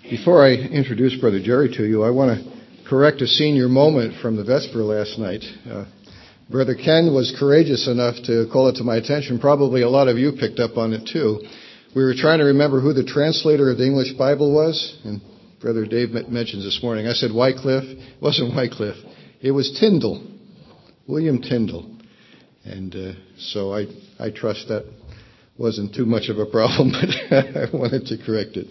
Before I introduce Brother Jerry to you, I want to correct a senior moment from the Vesper last night. Brother Ken was courageous enough to call it to my attention. Probably a lot of you picked up on it too. We were trying to remember who the translator of the English Bible was, and Brother Dave mentions this morning. I said Wycliffe. It wasn't Wycliffe. It was Tyndale, William Tyndale. And so I trust that wasn't too much of a problem, but I wanted to correct it.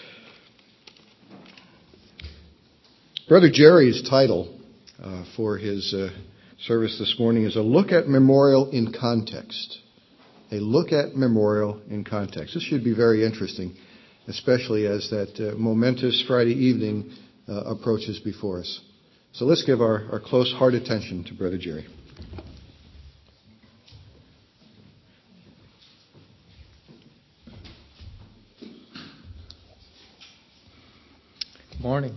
Brother Jerry's title for his service this morning is A Look at Memorial in Context. A Look at Memorial in Context. This should be very interesting, especially as that momentous Friday evening approaches before us. So let's give our close heart attention to Brother Jerry. Good morning.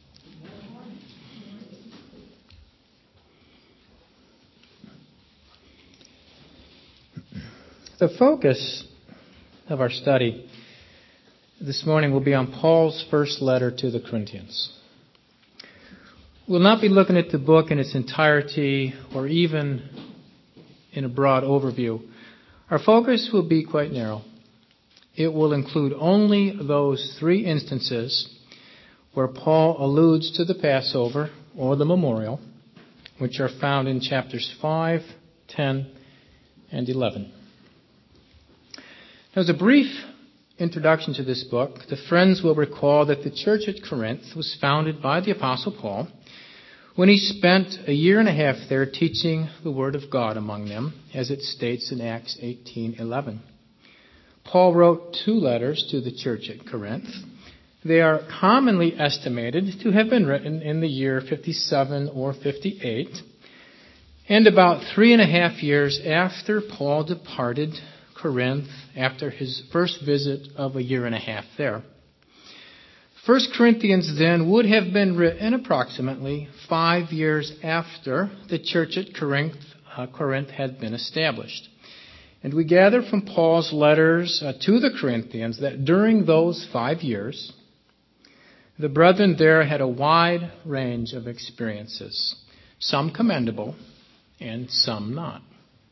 The focus of our study this morning will be on Paul's first letter to the Corinthians. We'll not be looking at the book in its entirety or even in a broad overview. Our focus will be quite narrow. It will include only those three instances where Paul alludes to the Passover or the memorial, which are found in chapters 5, 10, and 11. As a brief introduction to this book, the friends will recall that the church at Corinth was founded by the Apostle Paul when he spent a year and a half there teaching the Word of God among them, as it states in Acts 18:11. Paul wrote 2 letters to the church at Corinth. They are commonly estimated to have been written in the year 57 or 58, and about 3.5 years after Paul departed Corinth after his first visit of a year and a half there. 1 Corinthians then would have been written approximately 5 years after the church at Corinth had been established. And we gather from Paul's letters to the Corinthians that during those 5 years, the brethren there had a wide range of experiences, some commendable and some not.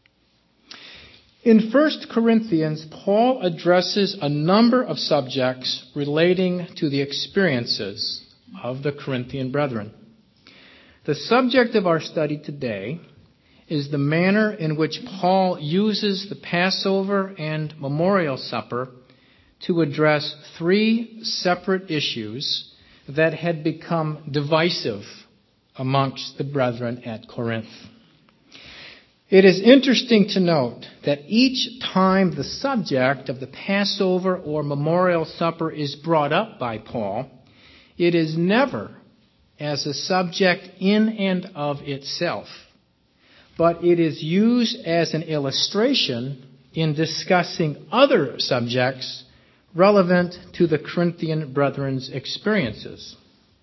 In 1 Corinthians, Paul addresses a number of subjects relating to the experiences of the Corinthian brethren. The subject of our study today is the manner in which Paul uses the Passover and Memorial Supper to address 3 separate issues that had become divisive amongst the brethren at Corinth. It is interesting to note that each time the subject of the Passover or Memorial Supper is brought up by Paul, it is never as a subject in and of itself, but it is used as an illustration in discussing other subjects relevant to the Corinthian brethren's experiences.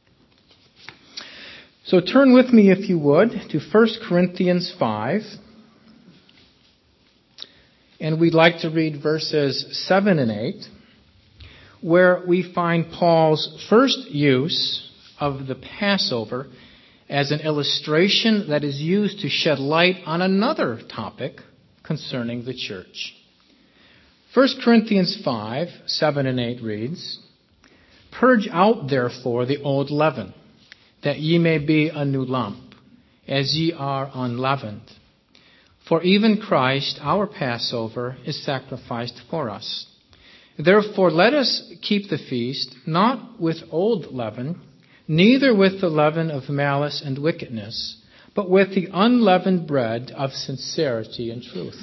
So turn with me, if you would, to 1 Corinthians 5. And we'd like to read verses 7 and 8, where we find Paul's first use of the Passover as an illustration that is used to shed light on another topic concerning the church. 1 Corinthians 5, 7 and 8 reads, "Purge out therefore the old leaven, that ye may be a new lump, as ye are unleavened. For even Christ, our Passover, is sacrificed for us. Therefore let us keep the feast, not with old leaven, neither with the leaven of malice and wickedness, but with the unleavened bread of sincerity and truth."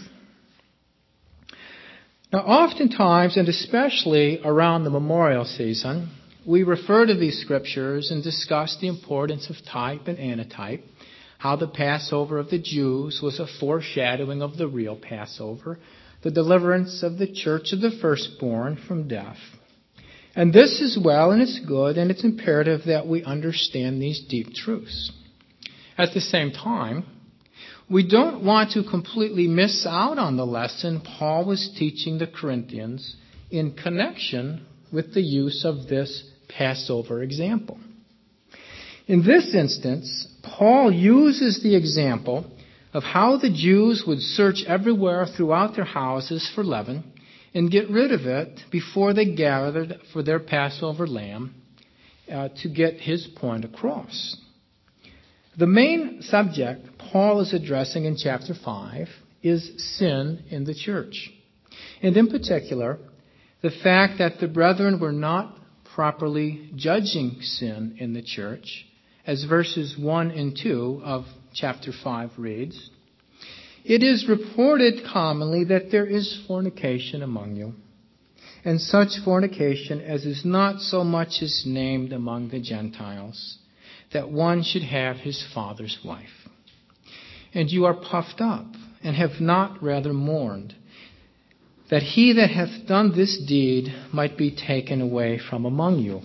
Now, oftentimes, and especially around the memorial season, we refer to these scriptures and discuss the importance of type and antitype, how the Passover of the Jews was a foreshadowing of the real Passover, the deliverance of the church of the firstborn from death. And this is well, and it's good, and it's imperative that we understand these deep truths. At the same time, we don't want to completely miss out on the lesson Paul was teaching the Corinthians in connection with the use of this Passover example. In this instance, Paul uses the example of how the Jews would search everywhere throughout their houses for leaven and get rid of it before they gathered for their Passover lamb to get his point across. The main subject Paul is addressing in chapter 5 is sin in the church. And in particular, the fact that the brethren were not properly judging sin in the church, as verses 1 and 2 of chapter 5 reads. It is reported commonly that there is fornication among you, and such fornication as is not so much as named among the Gentiles, that one should have his father's wife. And you are puffed up, and have not rather mourned, that he that hath done this deed might be taken away from among you.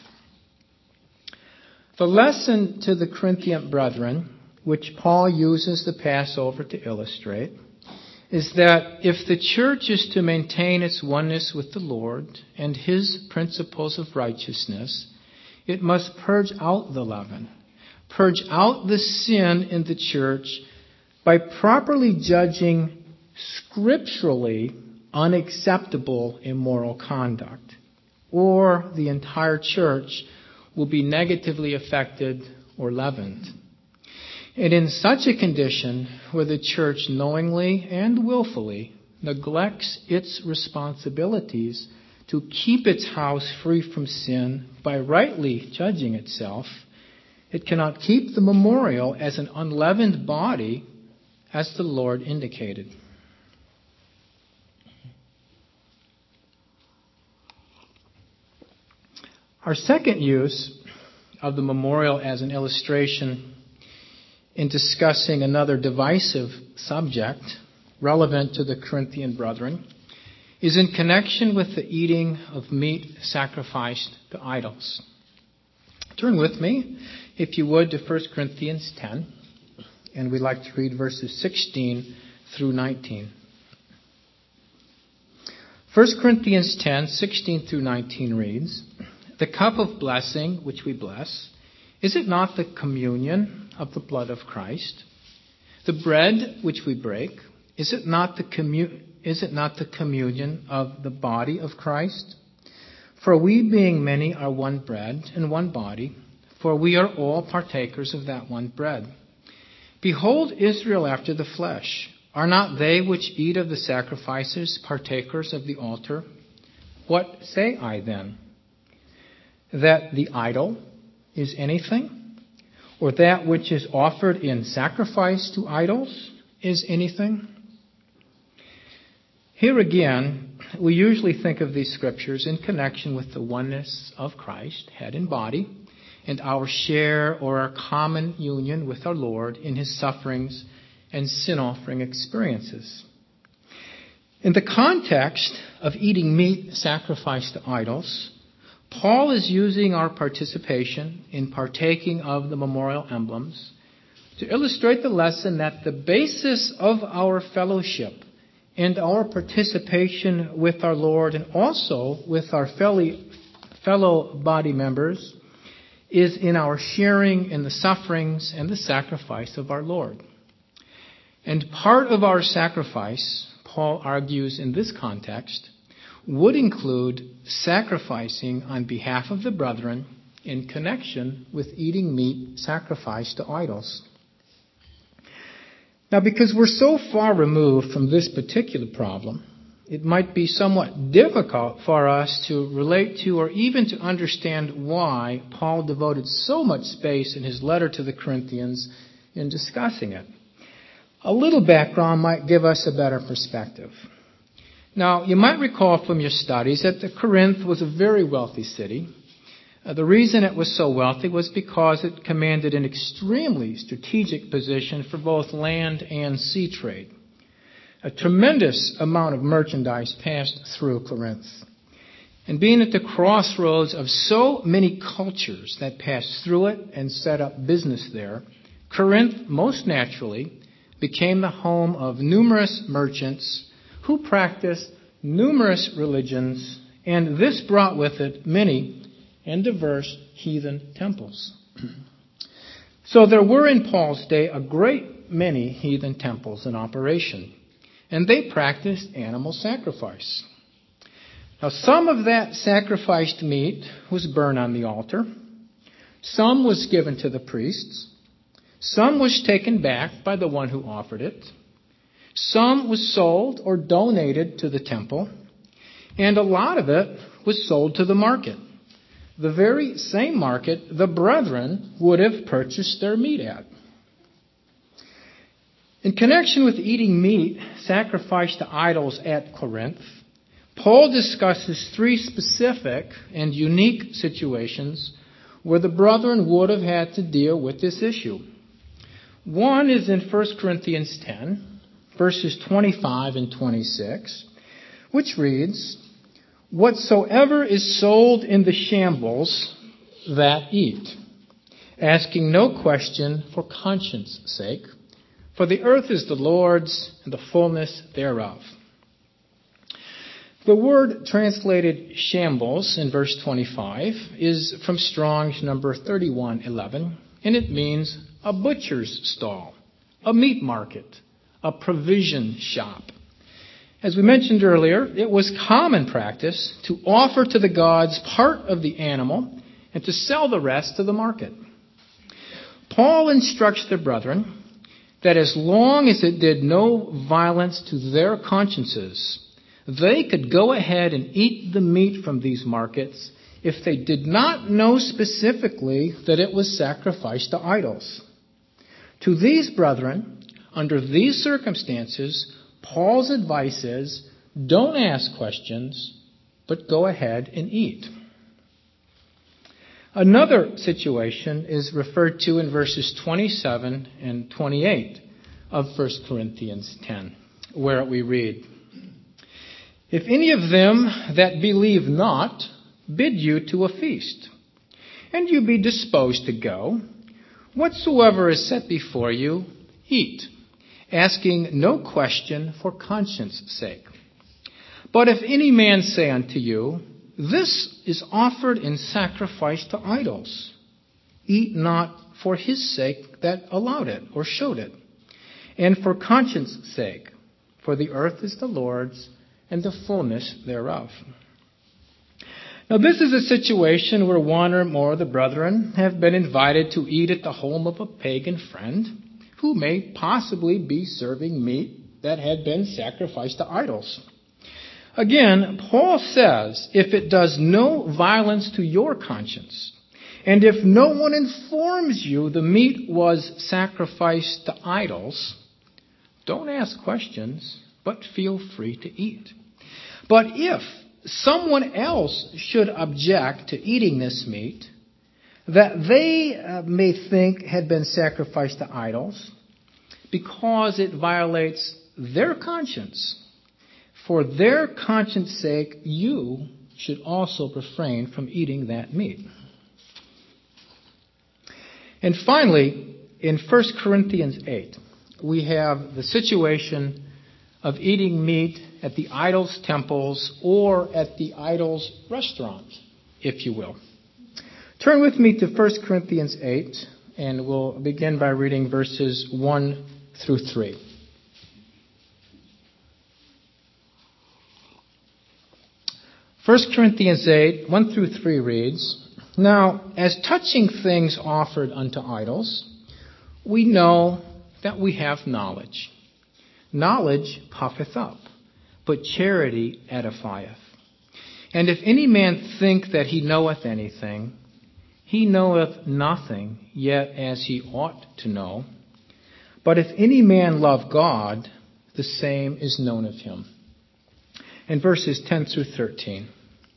The lesson to the Corinthian brethren, which Paul uses the Passover to illustrate, is that if the church is to maintain its oneness with the Lord and his principles of righteousness, it must purge out the leaven, purge out the sin in the church by properly judging scripturally unacceptable immoral conduct, or the entire church will be negatively affected or leavened. And in such a condition, where the church knowingly and willfully neglects its responsibilities to keep its house free from sin by rightly judging itself, it cannot keep the memorial as an unleavened body as the Lord indicated. Our second use of the memorial as an illustration in discussing another divisive subject relevant to the Corinthian brethren is in connection with the eating of meat sacrificed to idols. Turn with me, if you would, to 1 Corinthians 10, and we'd like to read verses 16 through 19. 1 Corinthians 10, 16 through 19 reads, The cup of blessing which we bless, is it not the communion of the blood of Christ? The bread which we break, is it not the communion of the body of Christ? For we being many are one bread and one body, for we are all partakers of that one bread. Behold Israel after the flesh. Are not they which eat of the sacrifices partakers of the altar? What say I then? That the idol is anything? Or that which is offered in sacrifice to idols is anything? Here again, we usually think of these scriptures in connection with the oneness of Christ, head and body, and our share or our common union with our Lord in his sufferings and sin offering experiences. In the context of eating meat sacrificed to idols, Paul is using our participation in partaking of the memorial emblems to illustrate the lesson that the basis of our fellowship and our participation with our Lord and also with our fellow body members is in our sharing in the sufferings and the sacrifice of our Lord. And part of our sacrifice, Paul argues in this context, would include sacrificing on behalf of the brethren in connection with eating meat sacrificed to idols. Now, because we're so far removed from this particular problem, it might be somewhat difficult for us to relate to or even to understand why Paul devoted so much space in his letter to the Corinthians in discussing it. A little background might give us a better perspective. Now, you might recall from your studies that Corinth was a very wealthy city. The reason it was so wealthy was because it commanded an extremely strategic position for both land and sea trade. A tremendous amount of merchandise passed through Corinth. And being at the crossroads of so many cultures that passed through it and set up business there, Corinth most naturally became the home of numerous merchants who practiced numerous religions, and this brought with it many and diverse heathen temples. So there were in Paul's day a great many heathen temples in operation, and they practiced animal sacrifice. Now, some of that sacrificed meat was burned on the altar. Some was given to the priests. Some was taken back by the one who offered it. Some was sold or donated to the temple. And a lot of it was sold to the market, the very same market the brethren would have purchased their meat at. In connection with eating meat sacrificed to idols at Corinth, Paul discusses three specific and unique situations where the brethren would have had to deal with this issue. One is in 1 Corinthians 10, verses 25 and 26, which reads, "Whatsoever is sold in the shambles, that eat, asking no question for conscience sake, for the earth is the Lord's and the fullness thereof." The word translated shambles in verse 25 is from Strong's number 3111, and it means a butcher's stall, a meat market, a provision shop. As we mentioned earlier, it was common practice to offer to the gods part of the animal and to sell the rest to the market. Paul instructs the brethren that as long as it did no violence to their consciences, they could go ahead and eat the meat from these markets if they did not know specifically that it was sacrificed to idols. To these brethren, under these circumstances, Paul's advice is, don't ask questions, but go ahead and eat. Another situation is referred to in verses 27 and 28 of 1 Corinthians 10, where we read, "If any of them that believe not bid you to a feast, and you be disposed to go, whatsoever is set before you, eat, asking no question for conscience sake. But if any man say unto you, This is offered in sacrifice to idols, eat not for his sake that allowed it or showed it, and for conscience sake, for the earth is the Lord's and the fullness thereof." Now, this is a situation where one or more of the brethren have been invited to eat at the home of a pagan friend who may possibly be serving meat that had been sacrificed to idols. Again, Paul says, if it does no violence to your conscience, and if no one informs you the meat was sacrificed to idols, don't ask questions, but feel free to eat. But if someone else should object to eating this meat that they may think had been sacrificed to idols because it violates their conscience, for their conscience sake, you should also refrain from eating that meat. And finally, in 1 Corinthians 8, we have the situation of eating meat at the idol's temples or at the idol's restaurant, if you will. Turn with me to 1 Corinthians 8, and we'll begin by reading verses 1 through 3. First Corinthians 8, 1 through 3 reads, "Now, as touching things offered unto idols, we know that we have knowledge. Knowledge puffeth up, but charity edifieth. And if any man think that he knoweth anything, he knoweth nothing yet as he ought to know. But if any man love God, the same is known of him." And verses 10 through 13.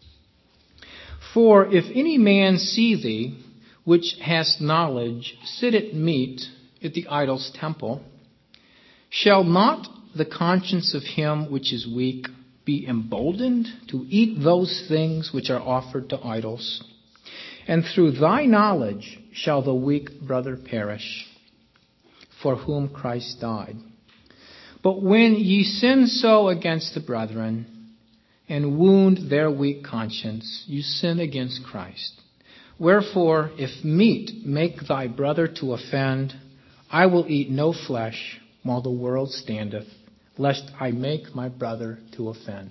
"For if any man see thee, which hast knowledge, sit at meat at the idol's temple, shall not the conscience of him which is weak be emboldened to eat those things which are offered to idols? And through thy knowledge shall the weak brother perish, for whom Christ died. But when ye sin so against the brethren, and wound their weak conscience, you sin against Christ. Wherefore, if meat make thy brother to offend, I will eat no flesh while the world standeth, lest I make my brother to offend.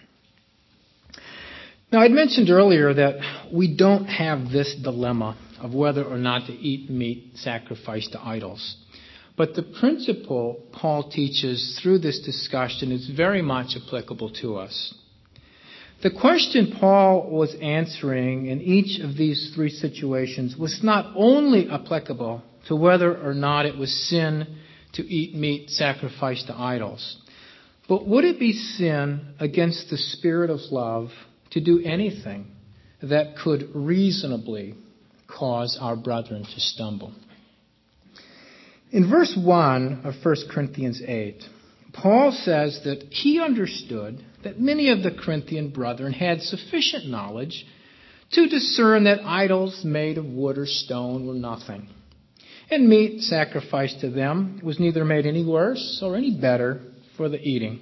Now, I'd mentioned earlier that we don't have this dilemma of whether or not to eat meat sacrificed to idols. But the principle Paul teaches through this discussion is very much applicable to us. The question Paul was answering in each of these three situations was not only applicable to whether or not it was sin to eat meat sacrificed to idols, but would it be sin against the spirit of love to do anything that could reasonably cause our brethren to stumble? In verse 1 of 1 Corinthians 8, Paul says that he understood that many of the Corinthian brethren had sufficient knowledge to discern that idols made of wood or stone were nothing, and meat sacrificed to them was neither made any worse or any better for the eating.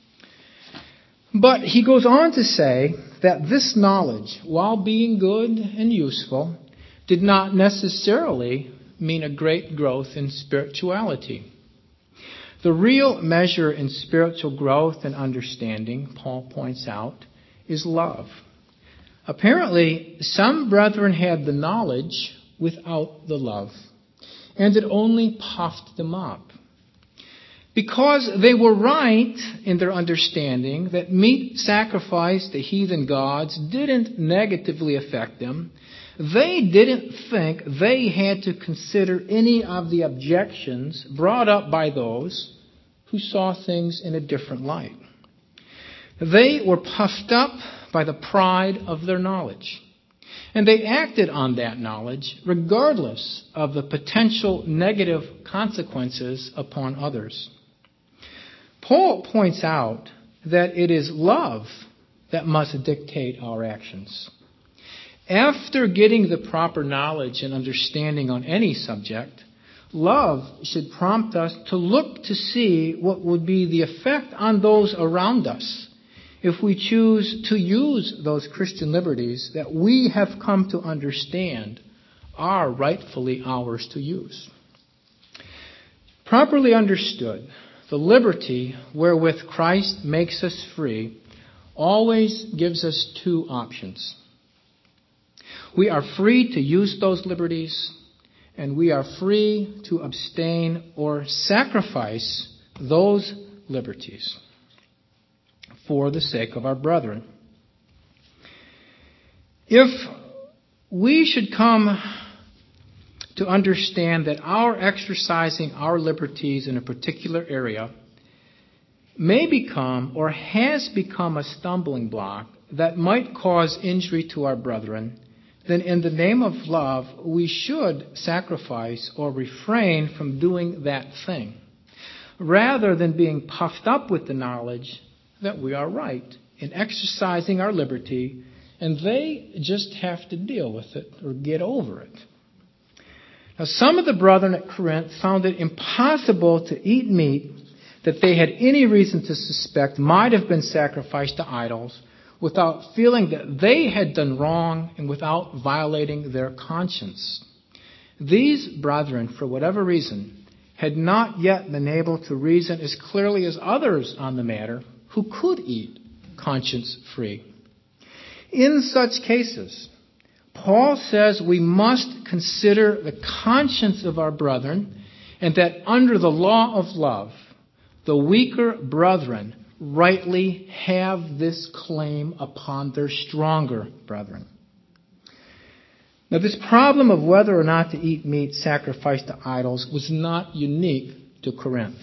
But he goes on to say that this knowledge, while being good and useful, did not necessarily mean a great growth in spirituality. The real measure in spiritual growth and understanding, Paul points out, is love. Apparently, some brethren had the knowledge without the love, and it only puffed them up. Because they were right in their understanding that meat sacrificed to heathen gods didn't negatively affect them, they didn't think they had to consider any of the objections brought up by those who saw things in a different light. They were puffed up by the pride of their knowledge, and they acted on that knowledge regardless of the potential negative consequences upon others. Paul points out that it is love that must dictate our actions. After getting the proper knowledge and understanding on any subject, love should prompt us to look to see what would be the effect on those around us if we choose to use those Christian liberties that we have come to understand are rightfully ours to use. Properly understood, the liberty wherewith Christ makes us free always gives us two options. We are free to use those liberties, and we are free to abstain or sacrifice those liberties for the sake of our brethren. If we should come to understand that our exercising our liberties in a particular area may become or has become a stumbling block that might cause injury to our brethren, then in the name of love, we should sacrifice or refrain from doing that thing, rather than being puffed up with the knowledge that we are right in exercising our liberty, and they just have to deal with it or get over it. Now, some of the brethren at Corinth found it impossible to eat meat that they had any reason to suspect might have been sacrificed to idols without feeling that they had done wrong and without violating their conscience. These brethren, for whatever reason, had not yet been able to reason as clearly as others on the matter who could eat conscience-free. In such cases, Paul says we must consider the conscience of our brethren, and that under the law of love, the weaker brethren rightly have this claim upon their stronger brethren. Now, this problem of whether or not to eat meat sacrificed to idols was not unique to Corinth.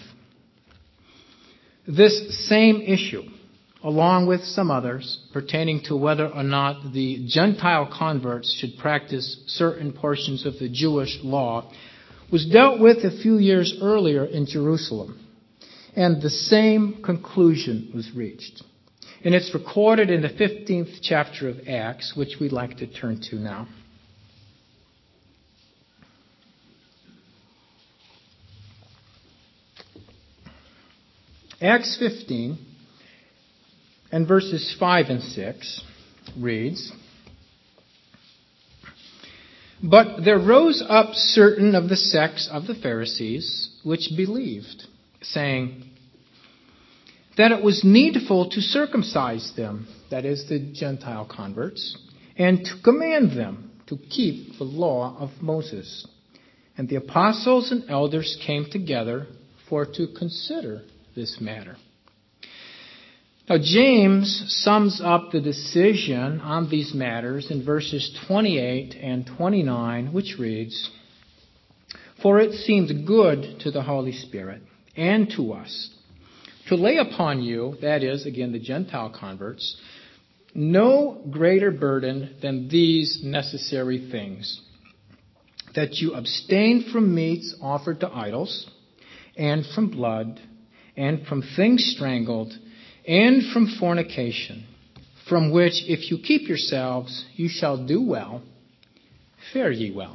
This same issue, along with some others pertaining to whether or not the Gentile converts should practice certain portions of the Jewish law, was dealt with a few years earlier in Jerusalem. And the same conclusion was reached. And it's recorded in the 15th chapter of Acts, which we'd like to turn to now. Acts 15 and verses 5 and 6 reads, But there rose up certain of the sects of the Pharisees which believed, saying that it was needful to circumcise them, that is, the Gentile converts, and to command them to keep the law of Moses. And the apostles and elders came together for to consider this matter. Now, James sums up the decision on these matters in verses 28 and 29, which reads, "For it seems good to the Holy Spirit and to us to lay upon you," that is, again, the Gentile converts, "no greater burden than these necessary things, that you abstain from meats offered to idols, and from blood, and from things strangled, and from fornication, from which if you keep yourselves, you shall do well. Fare ye well."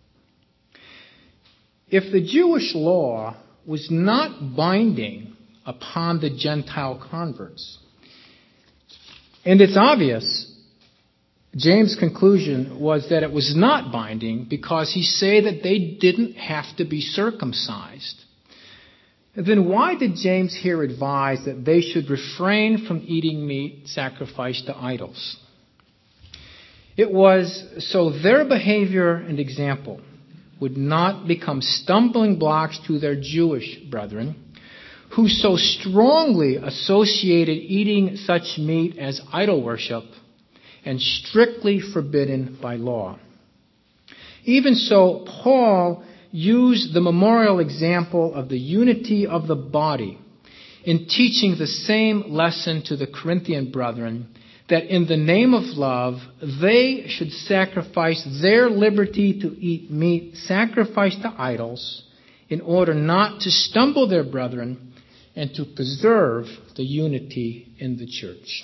If the Jewish law was not binding upon the Gentile converts, and it's obvious, James' conclusion was that it was not binding because he said that they didn't have to be circumcised. Then why did James here advise that they should refrain from eating meat sacrificed to idols? It was so their behavior and example would not become stumbling blocks to their Jewish brethren, who so strongly associated eating such meat as idol worship and strictly forbidden by law. Even so, Paul used the memorial example of the unity of the body in teaching the same lesson to the Corinthian brethren, that in the name of love they should sacrifice their liberty to eat meat sacrificed to idols in order not to stumble their brethren and to preserve the unity in the church.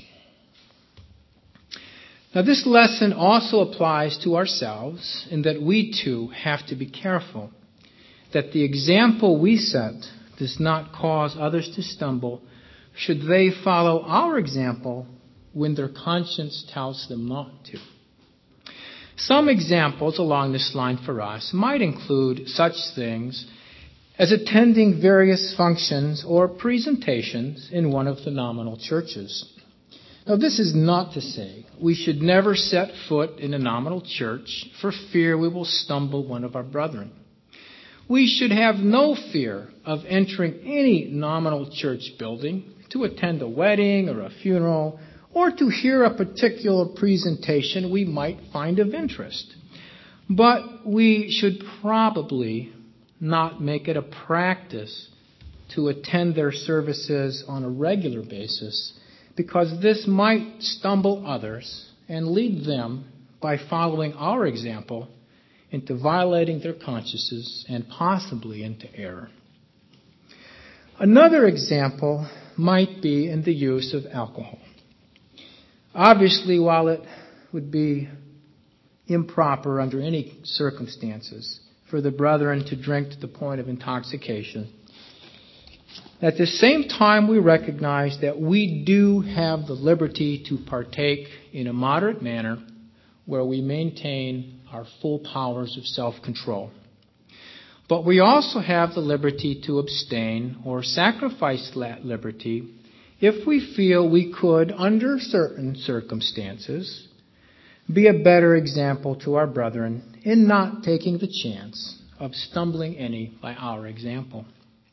Now, this lesson also applies to ourselves in that we too have to be careful that the example we set does not cause others to stumble should they follow our example when their conscience tells them not to. Some examples along this line for us might include such things as attending various functions or presentations in one of the nominal churches. Now, this is not to say we should never set foot in a nominal church for fear we will stumble one of our brethren. We should have no fear of entering any nominal church building to attend a wedding or a funeral or to hear a particular presentation we might find of interest. But we should probably not make it a practice to attend their services on a regular basis, because this might stumble others and lead them, by following our example, into violating their consciences and possibly into error. Another example might be in the use of alcohol. Obviously, while it would be improper under any circumstances for the brethren to drink to the point of intoxication, at the same time we recognize that we do have the liberty to partake in a moderate manner where we maintain our full powers of self-control. But we also have the liberty to abstain or sacrifice that liberty if we feel we could, under certain circumstances, be a better example to our brethren in not taking the chance of stumbling any by our example.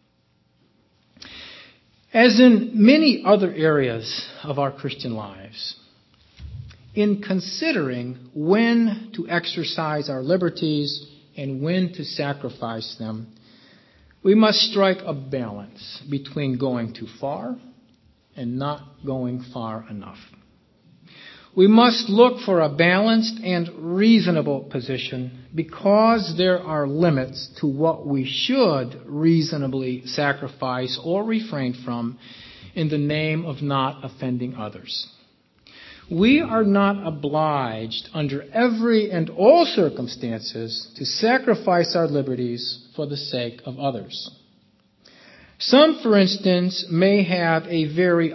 As in many other areas of our Christian lives, in considering when to exercise our liberties and when to sacrifice them, we must strike a balance between going too far and not going far enough. We must look for a balanced and reasonable position because there are limits to what we should reasonably sacrifice or refrain from in the name of not offending others. We are not obliged under every and all circumstances to sacrifice our liberties for the sake of others. Some, for instance, may have a very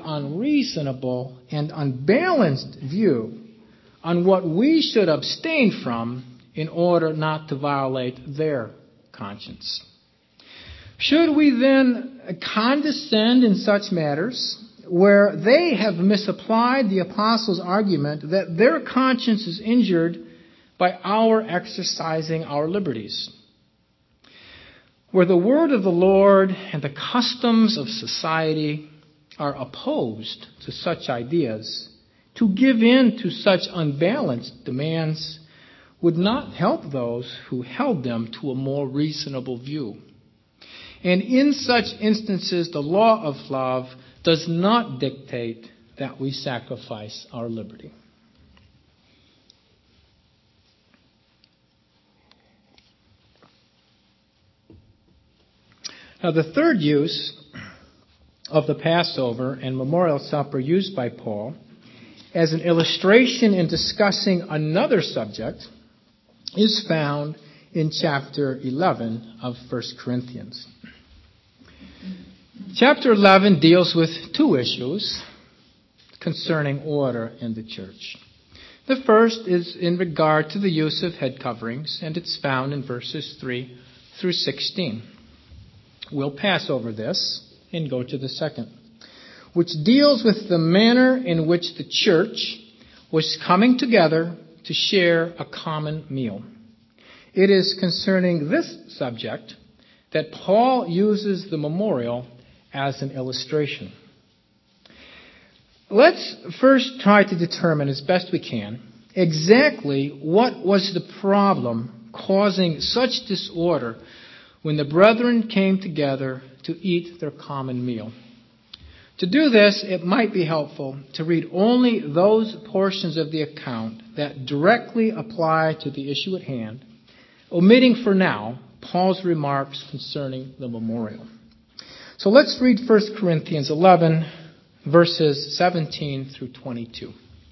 unreasonable and unbalanced view on what we should abstain from in order not to violate their conscience. Should we then condescend in such matters where they have misapplied the apostles' argument that their conscience is injured by our exercising our liberties? Where the word of the Lord and the customs of society are opposed to such ideas, to give in to such unbalanced demands would not help those who held them to a more reasonable view. And in such instances, the law of love does not dictate that we sacrifice our liberty. Now, the third use of the Passover and Memorial Supper used by Paul as an illustration in discussing another subject is found in chapter 11 of 1 Corinthians. Chapter 11 deals with two issues concerning order in the church. The first is in regard to the use of head coverings, and it's found in verses 3 through 16. We'll pass over this and go to the second, which deals with the manner in which the church was coming together to share a common meal. It is concerning this subject that Paul uses the memorial as an illustration. Let's first try to determine as best we can exactly what was the problem causing such disorder when the brethren came together to eat their common meal. To do this, it might be helpful to read only those portions of the account that directly apply to the issue at hand, omitting for now Paul's remarks concerning the memorial. So let's read 1 Corinthians 11, verses 17 through 22.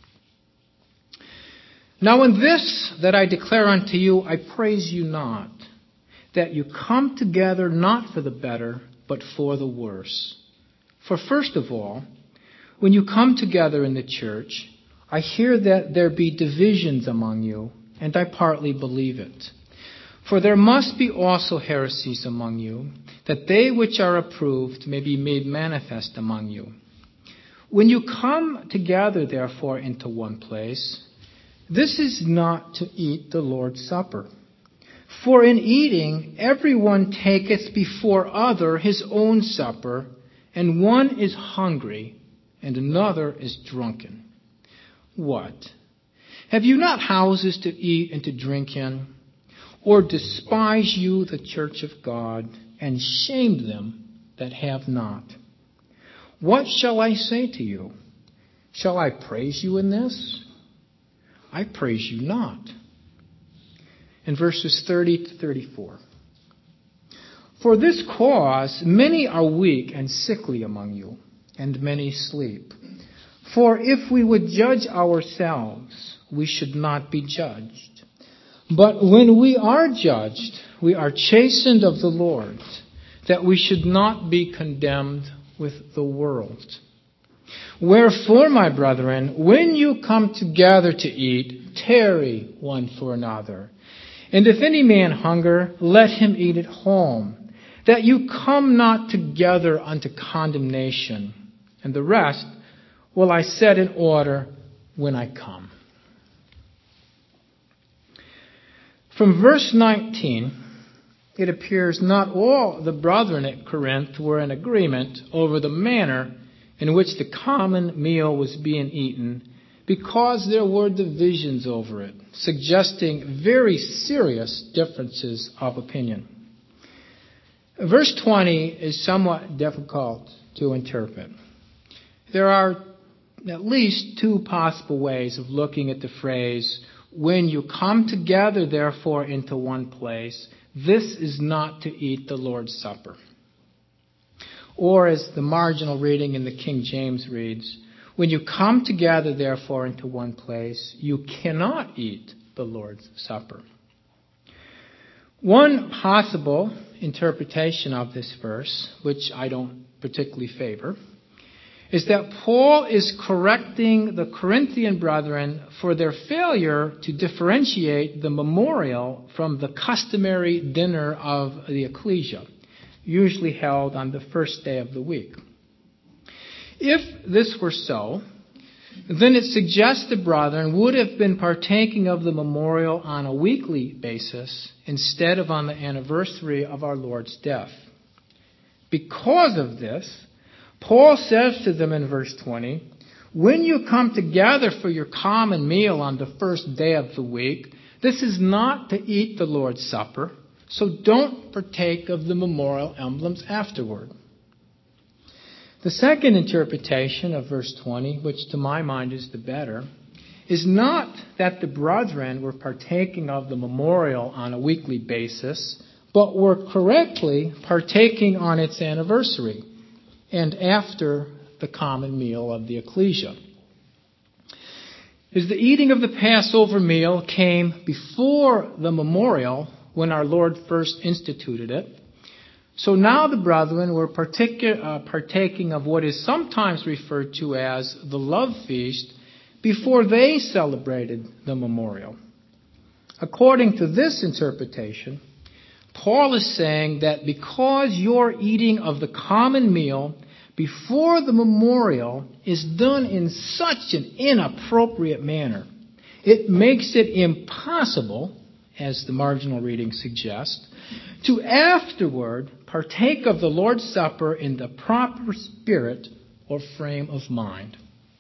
Now in this that I declare unto you, I praise you not, that you come together not for the better, but for the worse. For first of all, when you come together in the church, I hear that there be divisions among you, and I partly believe it. For there must be also heresies among you, that they which are approved may be made manifest among you. When you come together, therefore, into one place, this is not to eat the Lord's Supper. For in eating, everyone taketh before other his own supper, and one is hungry, and another is drunken. What? Have you not houses to eat and to drink in? Or despise you the church of God, and shame them that have not? What shall I say to you? Shall I praise you in this? I praise you not. In verses 30 to 34. For this cause many are weak and sickly among you, and many sleep. For if we would judge ourselves, we should not be judged. But when we are judged, we are chastened of the Lord, that we should not be condemned with the world. Wherefore, my brethren, when you come together to eat, tarry one for another. And if any man hunger, let him eat at home, that you come not together unto condemnation. And the rest will I set in order when I come. From verse 19, it appears not all the brethren at Corinth were in agreement over the manner in which the common meal was being eaten, because there were divisions over it, suggesting very serious differences of opinion. Verse 20 is somewhat difficult to interpret. There are at least two possible ways of looking at the phrase, when you come together, therefore, into one place, this is not to eat the Lord's Supper. Or as the marginal reading in the King James reads, when you come together, therefore, into one place, you cannot eat the Lord's Supper. One possible interpretation of this verse, which I don't particularly favor, is that Paul is correcting the Corinthian brethren for their failure to differentiate the memorial from the customary dinner of the ecclesia, usually held on the first day of the week. If this were so, then it suggests the brethren would have been partaking of the memorial on a weekly basis instead of on the anniversary of our Lord's death. Because of this, Paul says to them in verse 20, when you come together for your common meal on the first day of the week, this is not to eat the Lord's Supper, so don't partake of the memorial emblems afterward. The second interpretation of verse 20, which to my mind is the better, is not that the brethren were partaking of the memorial on a weekly basis, but were correctly partaking on its anniversary and after the common meal of the ecclesia. As the eating of the Passover meal came before the memorial when our Lord first instituted it, so now the brethren were partaking of what is sometimes referred to as the love feast before they celebrated the memorial. According to this interpretation, Paul is saying that because your eating of the common meal before the memorial is done in such an inappropriate manner, it makes it impossible, as the marginal reading suggests, to afterward partake of the Lord's Supper in the proper spirit or frame of mind.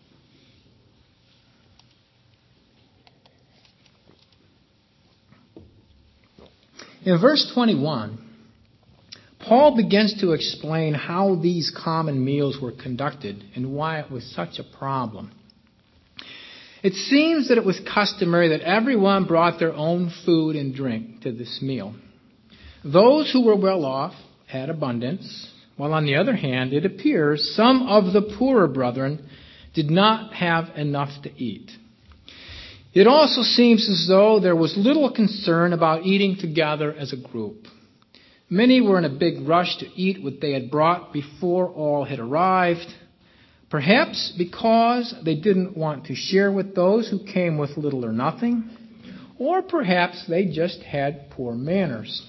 In verse 21, Paul begins to explain how these common meals were conducted and why it was such a problem. It seems that it was customary that everyone brought their own food and drink to this meal. Those who were well off had abundance, while on the other hand, it appears some of the poorer brethren did not have enough to eat. It also seems as though there was little concern about eating together as a group. Many were in a big rush to eat what they had brought before all had arrived, perhaps because they didn't want to share with those who came with little or nothing, or perhaps they just had poor manners.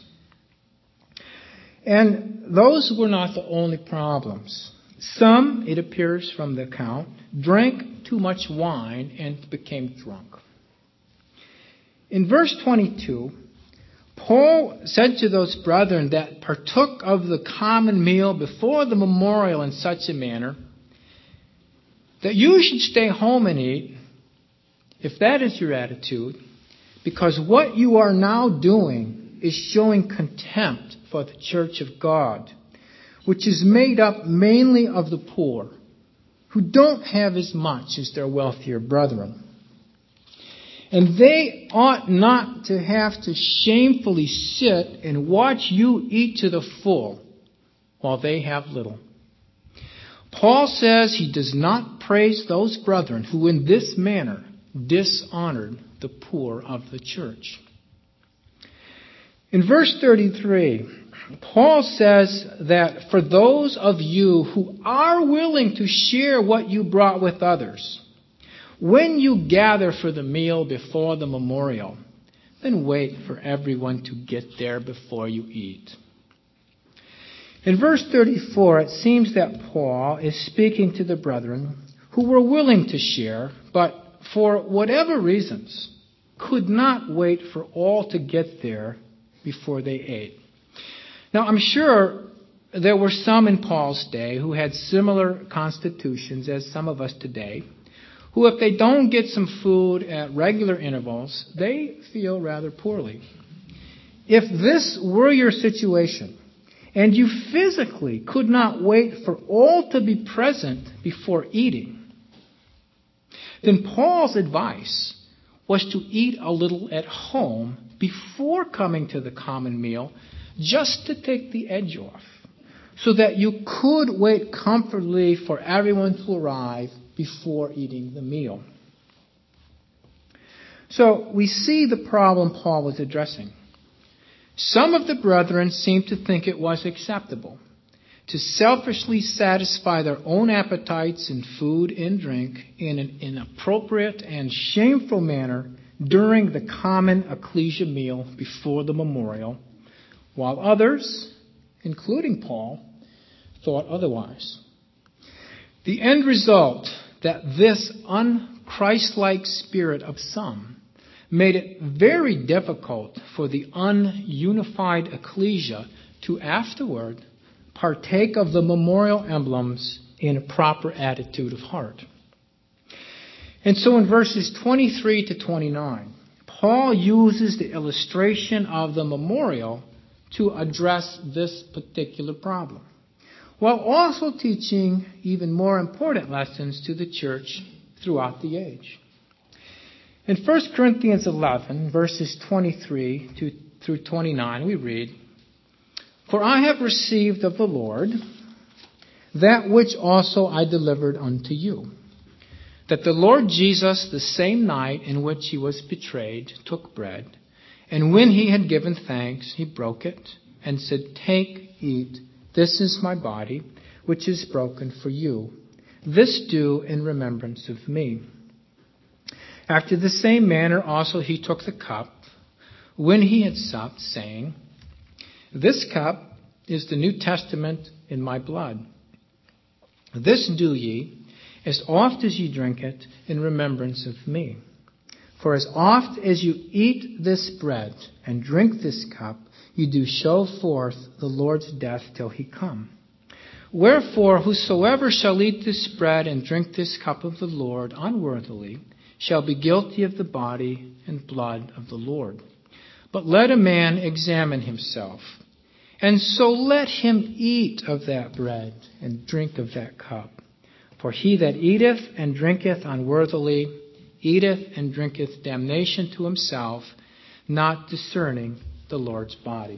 And those were not the only problems. Some, it appears from the account, drank too much wine and became drunk. In verse 22, Paul said to those brethren that partook of the common meal before the memorial in such a manner that you should stay home and eat, if that is your attitude, because what you are now doing is showing contempt for the church of God, which is made up mainly of the poor, who don't have as much as their wealthier brethren. And they ought not to have to shamefully sit and watch you eat to the full while they have little. Paul says he does not praise those brethren who in this manner dishonored the poor of the church. In verse 33, Paul says that for those of you who are willing to share what you brought with others, when you gather for the meal before the memorial, then wait for everyone to get there before you eat. In verse 34, it seems that Paul is speaking to the brethren who were willing to share, but for whatever reasons, could not wait for all to get there before they ate. Now, I'm sure there were some in Paul's day who had similar constitutions as some of us today, who, if they don't get some food at regular intervals, they feel rather poorly. If this were your situation, and you physically could not wait for all to be present before eating, then Paul's advice was to eat a little at home before coming to the common meal, just to take the edge off, so that you could wait comfortably for everyone to arrive before eating the meal. So we see the problem Paul was addressing. Some of the brethren seemed to think it was acceptable. to selfishly satisfy their own appetites in food and drink in an inappropriate and shameful manner during the common ecclesia meal before the memorial, while others, including Paul, thought otherwise. The end result, that this un-Christ-like spirit of some made it very difficult for the ununified ecclesia to afterward partake of the memorial emblems in a proper attitude of heart. And so in verses 23 to 29, Paul uses the illustration of the memorial to address this particular problem, while also teaching even more important lessons to the church throughout the age. In 1 Corinthians 11, verses 23 through 29, we read, "For I have received of the Lord that which also I delivered unto you, that the Lord Jesus, the same night in which he was betrayed, took bread, and when he had given thanks, he broke it, and said, Take, eat, this is my body, which is broken for you. This do in remembrance of me. After the same manner also he took the cup, when he had supped, saying, This cup is the New Testament in my blood. This do ye, as oft as ye drink it, in remembrance of me. For as oft as you eat this bread and drink this cup, you do show forth the Lord's death till he come. Wherefore, whosoever shall eat this bread and drink this cup of the Lord unworthily shall be guilty of the body and blood of the Lord. But let a man examine himself, and so let him eat of that bread and drink of that cup. For he that eateth and drinketh unworthily eateth and drinketh damnation to himself, not discerning the Lord's body."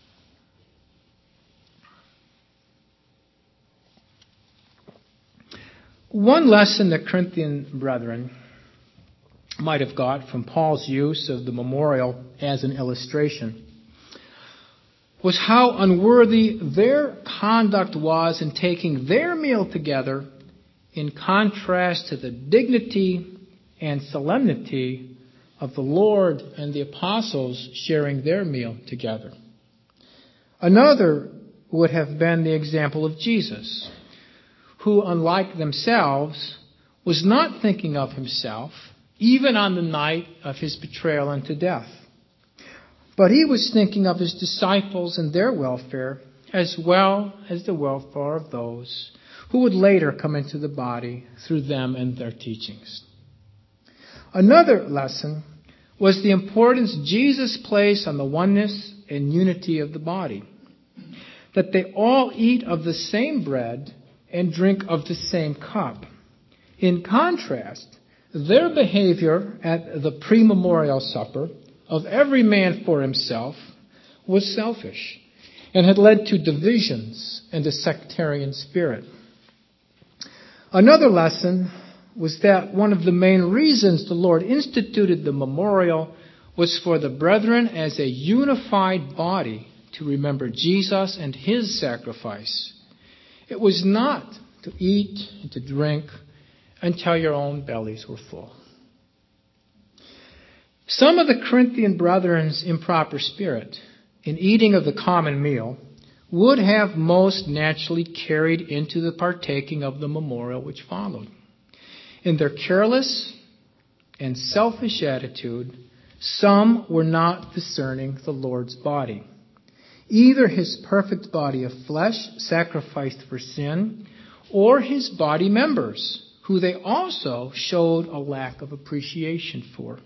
One lesson the Corinthian brethren might have got from Paul's use of the memorial as an illustration was how unworthy their conduct was in taking their meal together, in contrast to the dignity and solemnity of the Lord and the apostles sharing their meal together. Another would have been the example of Jesus, who, unlike themselves, was not thinking of himself, even on the night of his betrayal unto death. But he was thinking of his disciples and their welfare, as well as the welfare of those who would later come into the body through them and their teachings. Another lesson was the importance Jesus placed on the oneness and unity of the body, that they all eat of the same bread and drink of the same cup. In contrast, their behavior at the pre-memorial supper of every man for himself was selfish and had led to divisions and a sectarian spirit. Another lesson was that one of the main reasons the Lord instituted the memorial was for the brethren as a unified body to remember Jesus and his sacrifice. It was not to eat and to drink until your own bellies were full. Some of the Corinthian brethren's improper spirit in eating of the common meal would have most naturally carried into the partaking of the memorial which followed. In their careless and selfish attitude, some were not discerning the Lord's body, either his perfect body of flesh sacrificed for sin, or his body members, who they also showed a lack of appreciation for.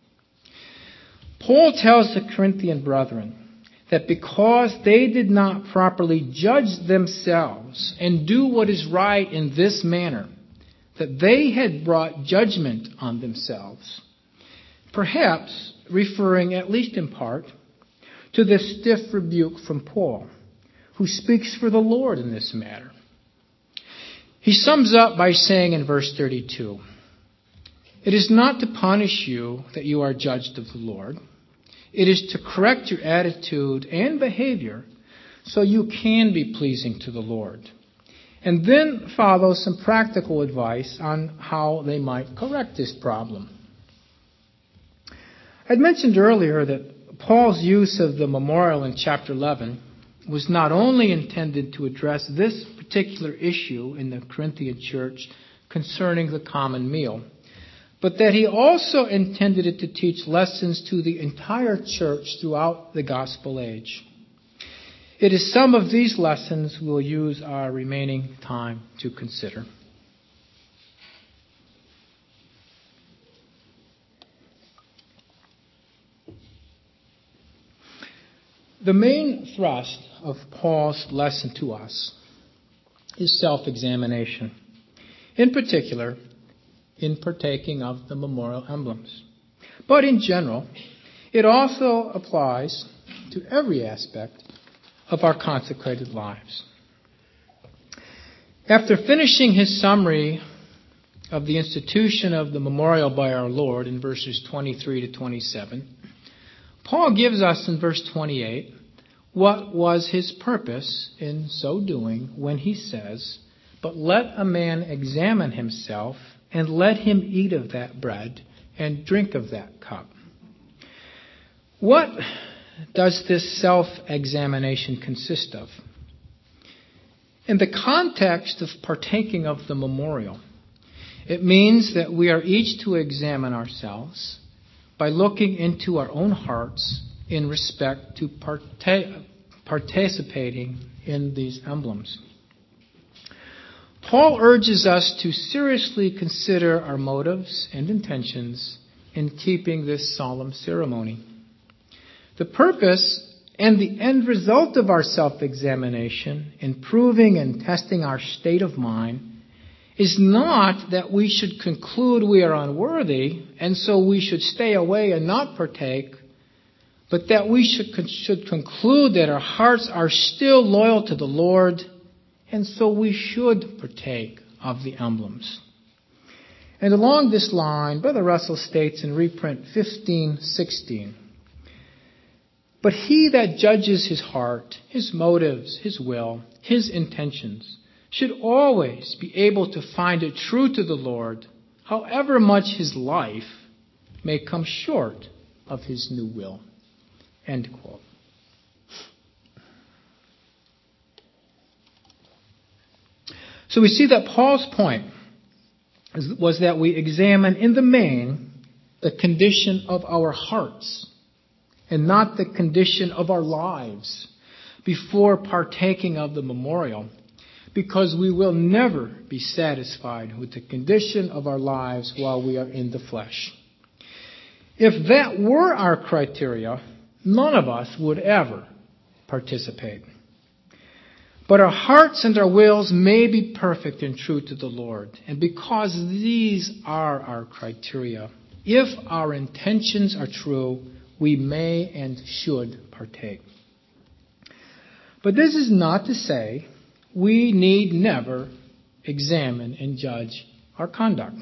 Paul tells the Corinthian brethren that because they did not properly judge themselves and do what is right in this manner, that they had brought judgment on themselves, perhaps referring, at least in part, to the stiff rebuke from Paul, who speaks for the Lord in this matter. He sums up by saying in verse 32, "It is not to punish you that you are judged of the Lord. It is to correct your attitude and behavior so you can be pleasing to the Lord. And then follows some practical advice on how they might correct this problem. I'd mentioned earlier that Paul's use of the memorial in chapter 11 was not only intended to address this particular issue in the Corinthian church concerning the common meal, but that he also intended it to teach lessons to the entire church throughout the gospel age. It is some of these lessons we'll use our remaining time to consider. The main thrust of Paul's lesson to us is self-examination, in particular, in partaking of the memorial emblems. But in general, it also applies to every aspect of our consecrated lives. After finishing his summary of the institution of the memorial by our Lord in verses 23 to 27, Paul gives us in verse 28 what was his purpose in so doing when he says, "But let a man examine himself, and let him eat of that bread and drink of that cup." What does this self-examination consist of? In the context of partaking of the memorial, it means that we are each to examine ourselves by looking into our own hearts in respect to participating in these emblems. Paul urges us to seriously consider our motives and intentions in keeping this solemn ceremony. The purpose and the end result of our self-examination in proving and testing our state of mind is not that we should conclude we are unworthy and so we should stay away and not partake, but that we should conclude that our hearts are still loyal to the Lord, and so we should partake of the emblems. And along this line, Brother Russell states in reprint 15:16, "But he that judges his heart, his motives, his will, his intentions, should always be able to find it true to the Lord, however much his life may come short of his new will." End quote. So we see that Paul's point was that we examine in the main the condition of our hearts and not the condition of our lives before partaking of the memorial, because we will never be satisfied with the condition of our lives while we are in the flesh. If that were our criteria, none of us would ever participate. But our hearts and our wills may be perfect and true to the Lord. And because these are our criteria, if our intentions are true, we may and should partake. But this is not to say we need never examine and judge our conduct.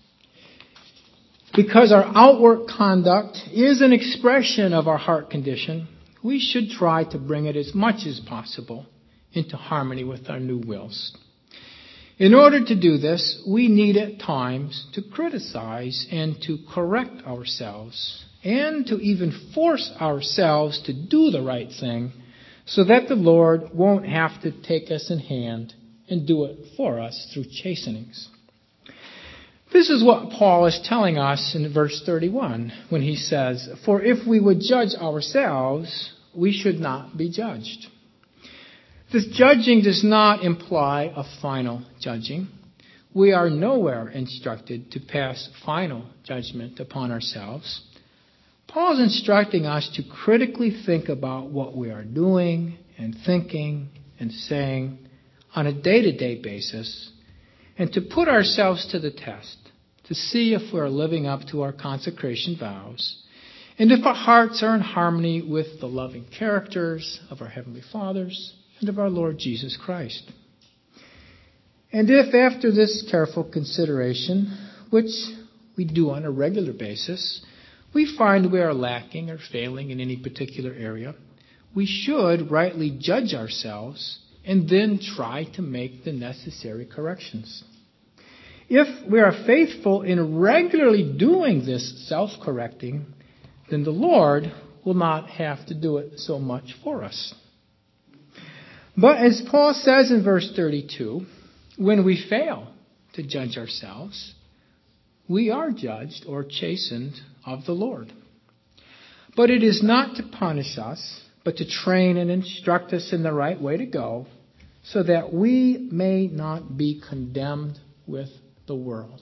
Because our outward conduct is an expression of our heart condition, we should try to bring it as much as possible into harmony with our new wills. In order to do this, we need at times to criticize and to correct ourselves, and to even force ourselves to do the right thing, so that the Lord won't have to take us in hand and do it for us through chastenings. This is what Paul is telling us in verse 31 when he says, "For if we would judge ourselves, we should not be judged." This judging does not imply a final judging. We are nowhere instructed to pass final judgment upon ourselves. Paul is instructing us to critically think about what we are doing and thinking and saying on a day-to-day basis, and to put ourselves to the test, to see if we are living up to our consecration vows, and if our hearts are in harmony with the loving characters of our Heavenly Fathers and of our Lord Jesus Christ. And if after this careful consideration, which we do on a regular basis, we find we are lacking or failing in any particular area, we should rightly judge ourselves and then try to make the necessary corrections. If we are faithful in regularly doing this self-correcting, then the Lord will not have to do it so much for us. But as Paul says in verse 32, when we fail to judge ourselves, we are judged or chastened of the Lord. But it is not to punish us, but to train and instruct us in the right way to go, so that we may not be condemned with the world.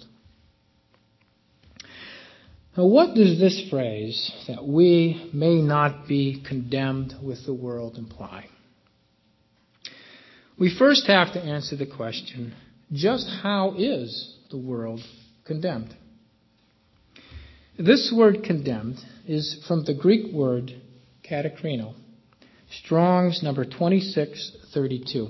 Now, what does this phrase, that we may not be condemned with the world, imply? We first have to answer the question, just how is the world condemned? This word condemned is from the Greek word katakrino, Strong's number 2632.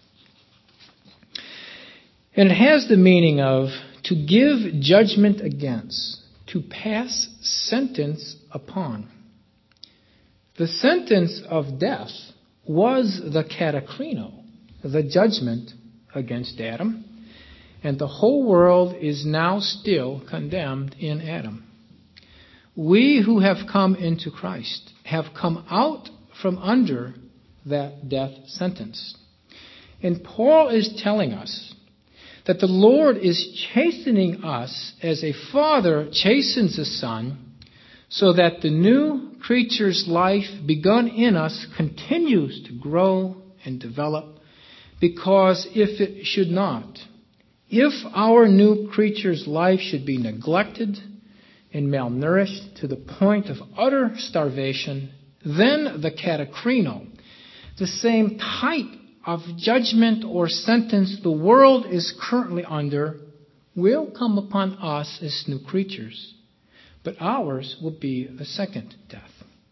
And it has the meaning of to give judgment against, to pass sentence upon. The sentence of death was the katakrino, the judgment against Adam, and the whole world is now still condemned in Adam. We who have come into Christ have come out from under that death sentence. And Paul is telling us that the Lord is chastening us as a father chastens a son, so that the new creature's life begun in us continues to grow and develop, because if it should not, if our new creature's life should be neglected and malnourished to the point of utter starvation, then the katakrino, the same type of judgment or sentence the world is currently under, will come upon us as new creatures. But ours will be a second death.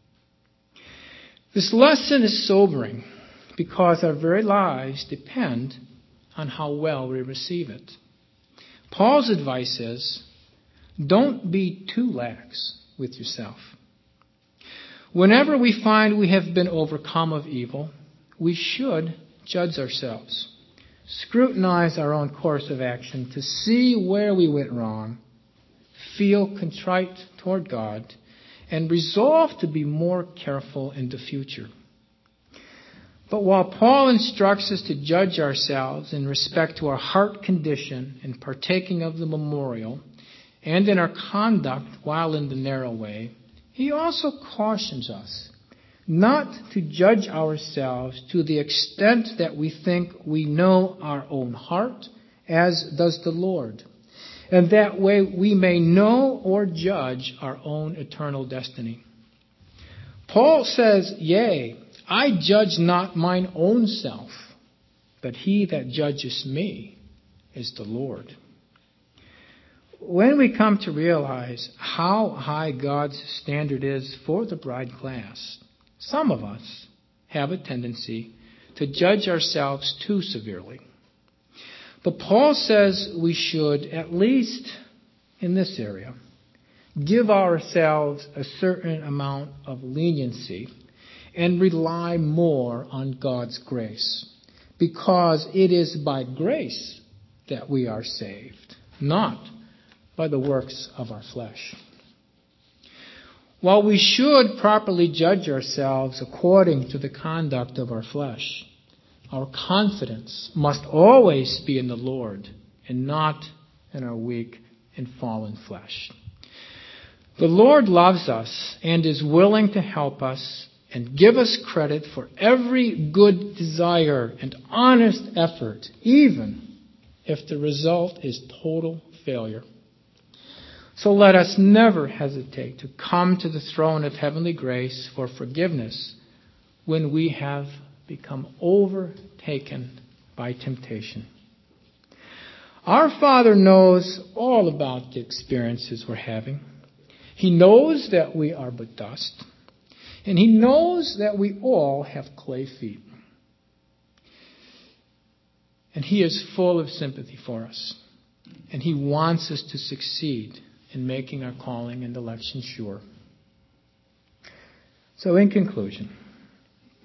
This lesson is sobering because our very lives depend on how well we receive it. Paul's advice is, don't be too lax with yourself. Whenever we find we have been overcome of evil, we should judge ourselves, scrutinize our own course of action to see where we went wrong, feel contrite toward God, and resolve to be more careful in the future. But while Paul instructs us to judge ourselves in respect to our heart condition in partaking of the memorial and in our conduct while in the narrow way, he also cautions us not to judge ourselves to the extent that we think we know our own heart, as does the Lord. And that way we may know or judge our own eternal destiny. Paul says, yea, I judge not mine own self, but he that judges me is the Lord. When we come to realize how high God's standard is for the bride class, some of us have a tendency to judge ourselves too severely. But Paul says we should, at least in this area, give ourselves a certain amount of leniency and rely more on God's grace, because it is by grace that we are saved, not by the works of our flesh. While we should properly judge ourselves according to the conduct of our flesh, our confidence must always be in the Lord and not in our weak and fallen flesh. The Lord loves us and is willing to help us and give us credit for every good desire and honest effort, even if the result is total failure. So let us never hesitate to come to the throne of heavenly grace for forgiveness when we have become overtaken by temptation. Our Father knows all about the experiences we're having. He knows that we are but dust, and He knows that we all have clay feet. And He is full of sympathy for us, and He wants us to succeed in making our calling and election sure. So in conclusion,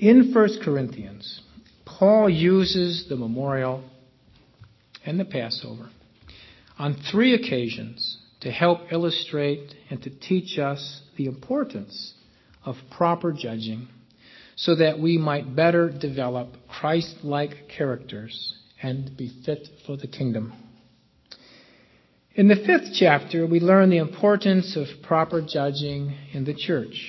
In 1 Corinthians, Paul uses the memorial and the Passover on 3 occasions to help illustrate and to teach us the importance of proper judging so that we might better develop Christ-like characters and be fit for the kingdom. In the 5th chapter, we learn the importance of proper judging in the church,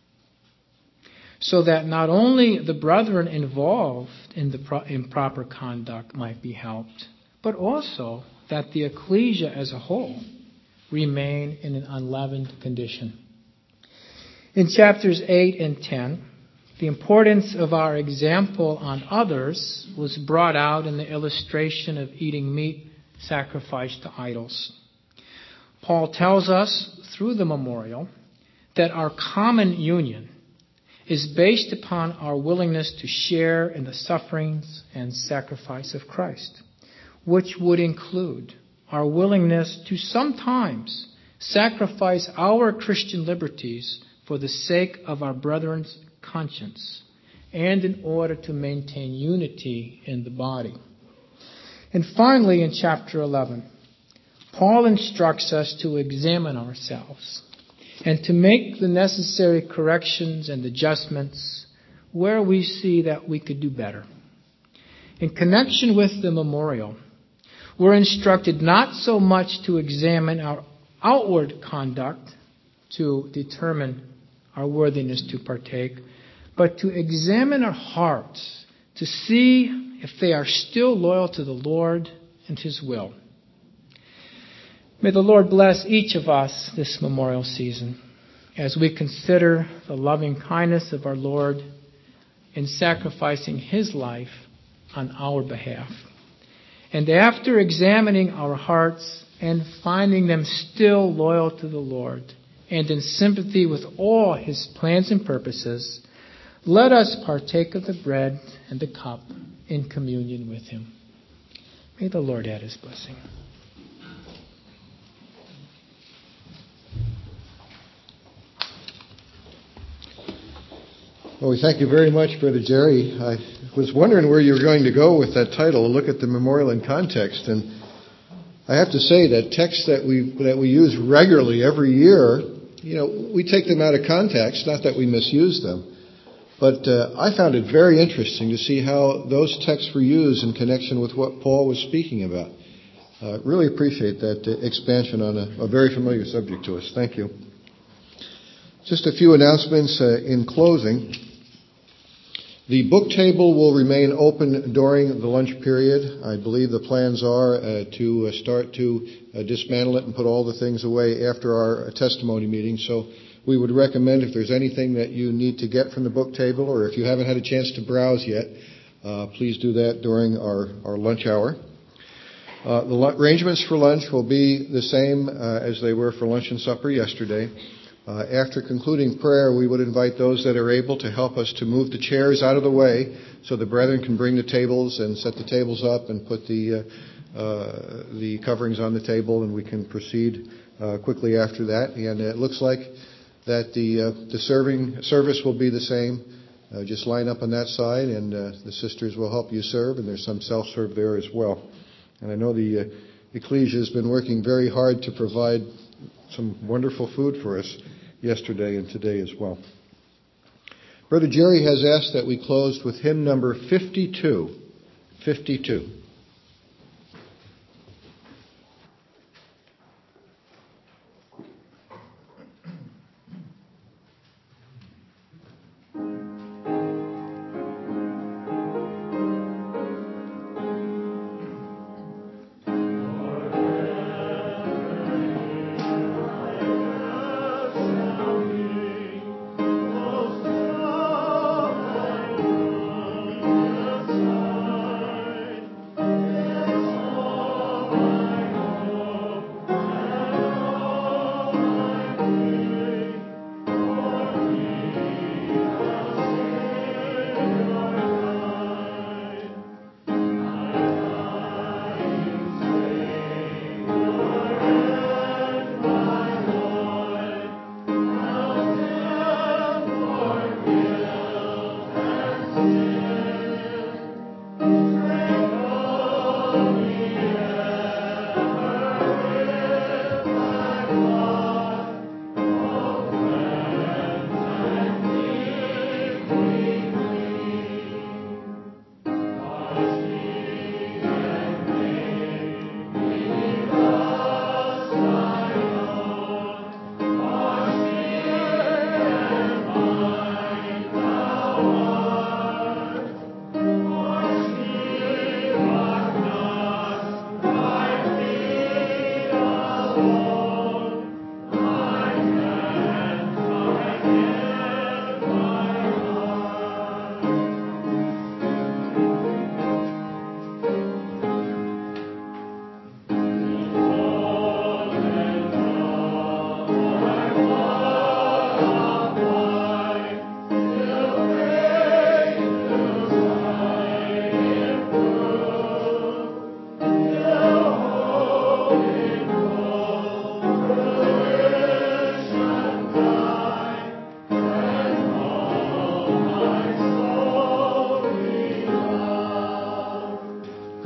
so that not only the brethren involved in improper conduct might be helped, but also that the ecclesia as a whole remain in an unleavened condition. In chapters 8 and 10, the importance of our example on others was brought out in the illustration of eating meat sacrificed to idols. Paul tells us through the memorial that our common union is based upon our willingness to share in the sufferings and sacrifice of Christ, which would include our willingness to sometimes sacrifice our Christian liberties for the sake of our brethren's conscience and in order to maintain unity in the body. And finally, in chapter 11, Paul instructs us to examine ourselves and to make the necessary corrections and adjustments where we see that we could do better. In connection with the memorial, we're instructed not so much to examine our outward conduct to determine our worthiness to partake, but to examine our hearts to see if they are still loyal to the Lord and His will. May the Lord bless each of us this memorial season as we consider the loving kindness of our Lord in sacrificing His life on our behalf. And after examining our hearts and finding them still loyal to the Lord and in sympathy with all His plans and purposes, let us partake of the bread and the cup in communion with Him. May the Lord add His blessing. Well, we thank you very much, Brother Jerry. I was wondering where you were going to go with that title, A Look at the Memorial in Context. And I have to say that texts that we use regularly every year, we take them out of context, not that we misuse them. But I found it very interesting to see how those texts were used in connection with what Paul was speaking about. Really appreciate that expansion on a very familiar subject to us. Thank you. Just a few announcements in closing. The book table will remain open during the lunch period. I believe the plans are to start to dismantle it and put all the things away after our testimony meeting. So we would recommend if there's anything that you need to get from the book table, or if you haven't had a chance to browse yet, please do that during our lunch hour. The arrangements for lunch will be the same as they were for lunch and supper yesterday. After concluding prayer, we would invite those that are able to help us to move the chairs out of the way so the brethren can bring the tables and set the tables up and put the coverings on the table, and we can proceed quickly after that. And it looks like that the service will be the same. Just line up on that side, and the sisters will help you serve, and there's some self-serve there as well. And I know the Ecclesia has been working very hard to provide some wonderful food for us yesterday and today as well. Brother Jerry has asked that we close with hymn number 52. 52.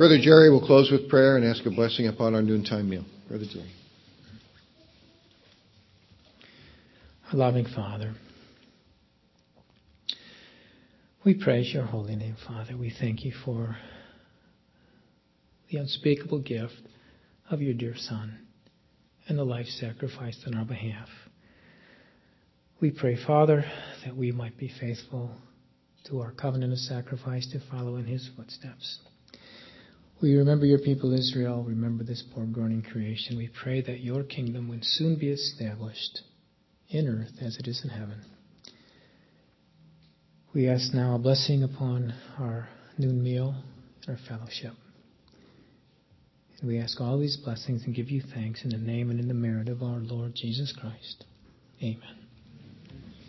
Brother Jerry will close with prayer and ask a blessing upon our noontime meal. Brother Jerry. Loving Father, we praise your holy name, Father. We thank you for the unspeakable gift of your dear Son and the life sacrificed on our behalf. We pray, Father, that we might be faithful to our covenant of sacrifice to follow in his footsteps. We remember your people Israel, remember this poor groaning creation. We pray that your kingdom would soon be established in earth as it is in heaven. We ask now a blessing upon our noon meal and our fellowship. And we ask all these blessings and give you thanks in the name and in the merit of our Lord Jesus Christ. Amen.